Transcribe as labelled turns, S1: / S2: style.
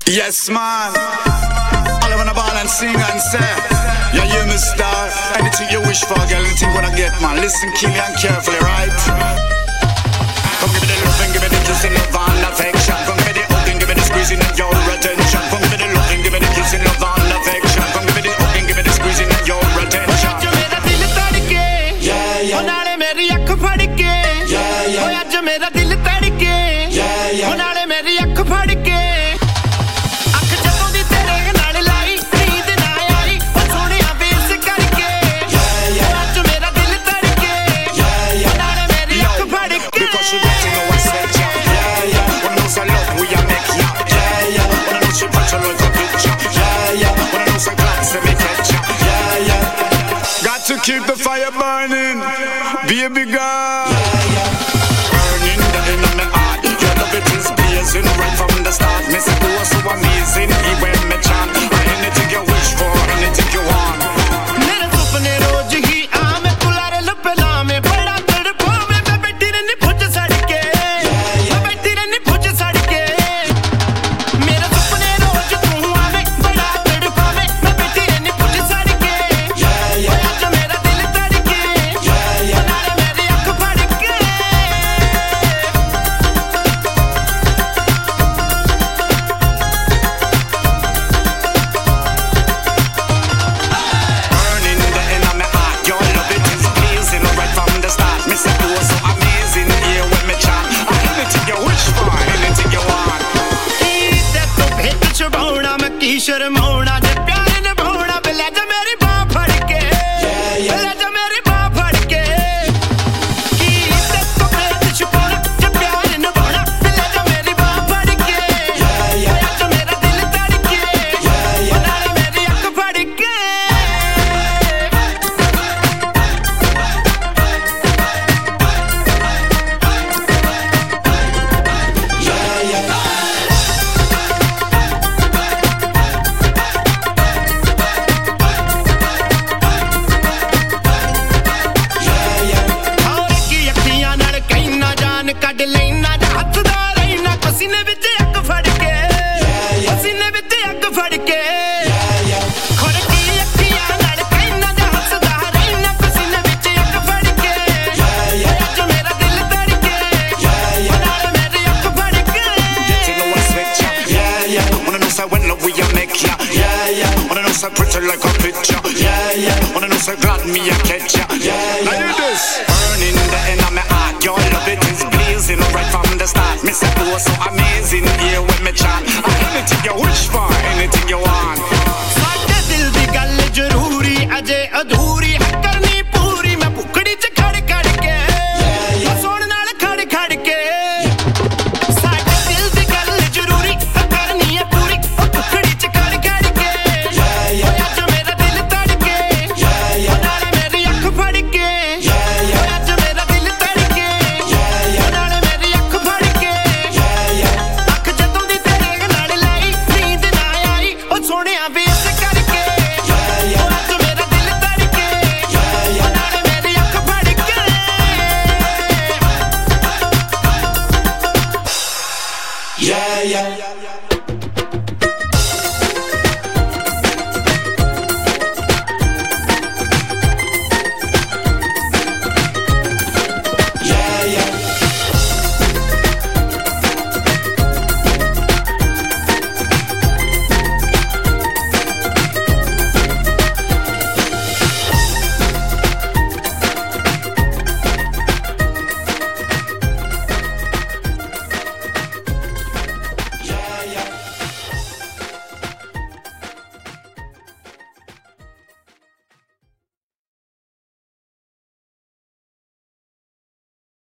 S1: Yes, man. All I wanna ball and sing and say, yeah, you me star. Anything you wish for, girl, anything gonna get, man. Listen keenly and carefully, right? Come give me the love and give me the kissing, love and affection. Come give me the hug and give me the squeezing and your attention. Come give me the love and give me the kissing, love and affection. Come give me the hug and give me the squeezing and your attention.
S2: आज मेरा दिल तड़के, ओ नाले मेरी अख फड़के, ओ आज मेरा दिल तड़के, ओ नाले मेरी अख Phadke.
S1: To keep the fire burning, baby girl. Burning the in my heart. Your love it is blazing right from the start. Me say you are so amazing, even me chant. Anything you wish for, anything you want.
S2: मेरे सपने रोज ही आमे तुलारे लपला में बड़ा तड़पा में मैं बैठी रहनी भुज सड़के, मैं बैठी रहनी भुज सड़के. मेरे सपने रोज तू आमे बड़ा तड़पा में मैं बैठी रहनी भुज सड़के. आज मेरा दिल तड़के, नाले मेरी अख Phadke.
S1: Burning the in my heart. Your love it is blazing right from the start. Me say you are so amazing, here with me chant. Anything you wish for, anything you want.
S2: ते तो भेद छुपाना मैं की शर्माना जे प्यार निभाना ले जा मेरी बाह फड़के, ले जा मेरी बाह फड़के. की ते तो भेद छुपाना जे प्यार निभाना ले जा मेरी बाह फड़के. आज मेरा दिल तड़के, नाले मेरी अख फड़के. ਕੱਢ ਲੈਣਾ ਹੱਥ ਦਾ ਰਹਿਣਾ ਪਸੀਨੇ ਵਿੱਚ ਅੱਗ ਫੜ ਕੇ, ਪਸੀਨੇ ਵਿੱਚ ਅੱਗ ਫੜ ਕੇ. ਖੜਕੀ ਅੱਖੀਆਂ ਨਾਲ ਕਹਿਣਾ ਜਾਂ ਹੱਸਦਾ ਰਹਿਣਾ ਪਸੀਨੇ ਵਿੱਚ ਅੱਗ ਫੜ ਕੇ. ਅੱਜ ਮੇਰਾ ਦਿਲ ਤੜਕੇ, ਨਾਲ ਮੇਰੀ ਅੱਖ ਫੜ ਕੇ.
S1: Getting no affection, wanna know say when love we a make ya, wanna know say pretty like a picture, wanna know say glad me a catch ya, now you this. Burning the in my heart, your love it is blazing right from the start. Me say you are so amazing, here with me chant. Anything you wish for, anything you want.
S2: ਸਾਡੇ ਦਿਲ ਦੀ ਗੱਲ ਜ਼ਰੂਰੀ ਅਜੇ ਅਧੂਰੀ ਹੈ ਕਰਨੀ ਪੂਰੀ. ਮੈਂ ਭੁੱਖੜੀ ਚ ਖੜ ਖੜ ਕੇ, ਸੁਣ ਨਾਲ ਖੜ ਖੜ ਕੇ. ਸਾਡੇ ਦਿਲ ਦੀ ਗੱਲ ਜ਼ਰੂਰੀ ਕਰਨੀ ਹੈ ਪੂਰੀ. ਭੁੱਖੜੀ ਚ ਖੜ ਖੜ ਕੇ, ਅੱਜ ਮੇਰਾ ਦਿਲ ਤੜਕੇ, ਨਾਲੇ ਮੇਰੀ ਅੱਖ ਫੜ ਕੇ. ਅੱਜ ਮੇਰਾ ਦਿਲ ਤੜਕੇ, ਨਾਲੇ ਮੇਰੀ ਅੱਖ ਫੜ ਕੇ. ਅੱਖ ਜਦੋਂ ਦੀ ਤੇਰੇ ਨਾਲ ਲਾਈ ਨੀਂਦ ਨਾ ਆਈ ਉਹ ਸੋਹਣਿਆ ਵੇ ਇਸ ਕਰਕੇ. ਅੱਜ ਮੇਰਾ ਦਿਲ ਤੜਕੇ, ਨਾਲੇ ਮੇਰੀ ਅੱਖ ਫੜ ਕੇ.
S1: Yeah.